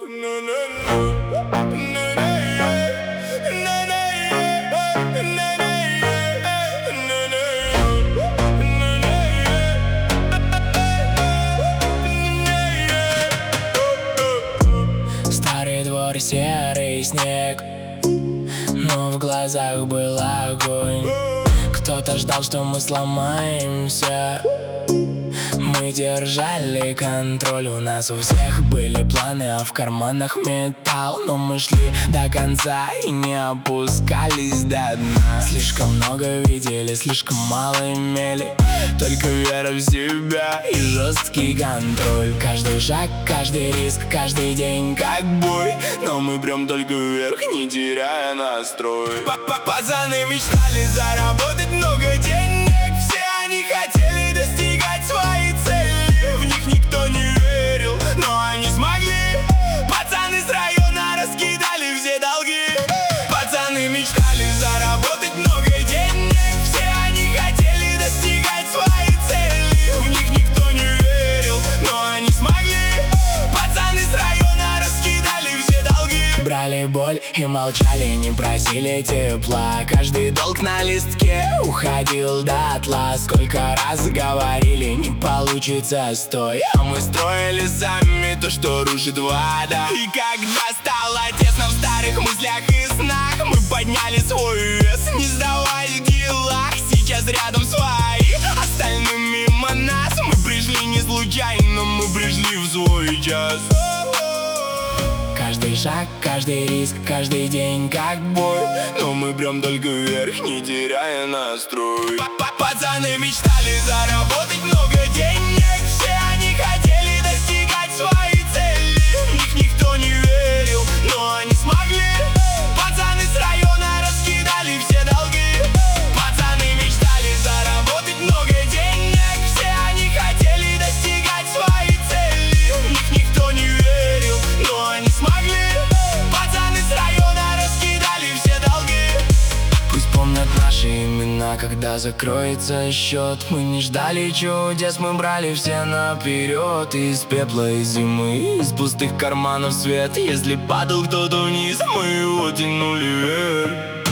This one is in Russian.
Старый двор, серый снег, но в глазах был огонь. Кто-то ждал, что мы сломаемся. Мы держали контроль, у нас у всех были планы, а в карманах металл. Но мы шли до конца и не опускались до дна. Слишком много видели, слишком мало имели. Только вера в себя и жесткий контроль. Каждый шаг, каждый риск, каждый день как бой. Но мы прям только вверх, не теряя настрой. Пацаны мечтали заработать много денег. Все они хотели достигать свои цели. В них никто не верил, но они смогли. Пацаны с района раскидали все долги. Пацаны мечтали заработать много денег. Все они хотели достигать свои цели. В них никто не верил, но они смогли. Пацаны с района раскидали все долги. Брали боль и молчали, не просили тепла. Каждый долг на листке уходил дотла. Сколько раз говорили, не получится, стой. А мы строили сами то, что рушит вода. И когда стало тесно в старых мыслях и снах, мы подняли свой вес, не сдаваясь в делах. Сейчас рядом свои, остальным мимо нас. Мы пришли не случайно, мы пришли в свой час. Каждый шаг, каждый риск, каждый день как бой. Но мы прям только вверх, не теряя настрой. Пацаны мечтали заработать много денег. Все они хотели достигать свои цели. В них никто не верил, но они смогли. Пацаны с района раскидали все долги. Пацаны мечтали заработать много денег. Все они хотели достигать свои цели. В них никто не верил, но они смогли. Пацаны с района раскидали все долги. Пусть помнят наши имена, когда закроется счет. Мы не ждали чудес, мы брали все наперед. Из пепла и зимы, из пустых карманов свет. Если падал кто-то вниз, мы его тянули вверх.